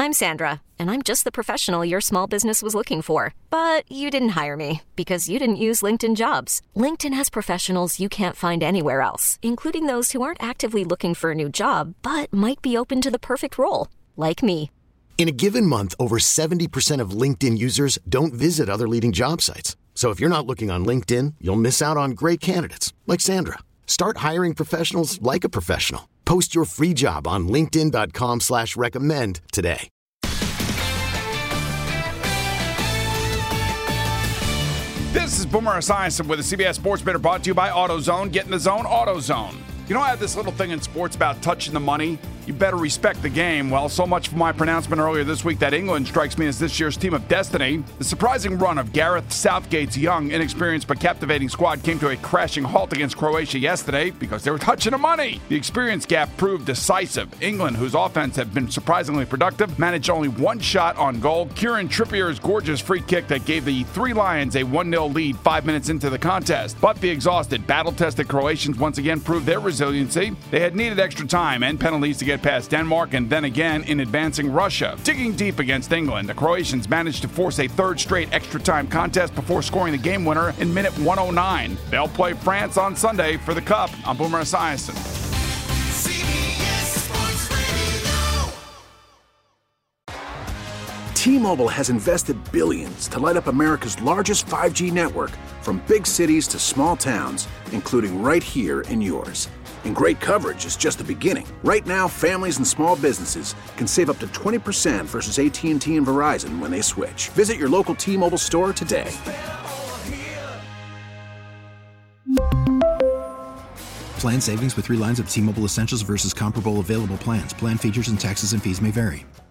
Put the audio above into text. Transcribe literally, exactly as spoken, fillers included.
I'm Sandra, and I'm just the professional your small business was looking for. But you didn't hire me because you didn't use LinkedIn Jobs. LinkedIn has professionals you can't find anywhere else, including those who aren't actively looking for a new job, but might be open to the perfect role, like me. In a given month, over seventy percent of LinkedIn users don't visit other leading job sites. So if you're not looking on LinkedIn, you'll miss out on great candidates like Sandra. Start hiring professionals like a professional. Post your free job on linkedin.com slash recommend today. This is Boomer Esiason with the C B S Sports Minute brought to you by AutoZone. Get in the zone, AutoZone. You know, I have this little thing in sports about touching the money. You better respect the game. Well, so much for my pronouncement earlier this week that England strikes me as this year's team of destiny. The surprising run of Gareth Southgate's young, inexperienced but captivating squad came to a crashing halt against Croatia yesterday because they were touching the money. The experience gap proved decisive. England, whose offense had been surprisingly productive, managed only one shot on goal. Kieran Trippier's gorgeous free kick that gave the Three Lions a one nil lead five minutes into the contest. But the exhausted, battle-tested Croatians once again proved their resiliency. They had needed extra time and penalties to get past Denmark and then again in advancing Russia. Digging deep against England, the Croatians managed to force a third straight extra time contest before scoring the game winner in minute one oh nine. They'll play France on Sunday for the Cup. I'm Boomer Esiason. T-Mobile has invested billions to light up America's largest five G network, from big cities to small towns, including right here in yours. And great coverage is just the beginning. Right now, families and small businesses can save up to twenty percent versus A T and T and Verizon when they switch. Visit your local T-Mobile store today. Plan savings with three lines of T-Mobile Essentials versus comparable available plans. Plan features and taxes and fees may vary.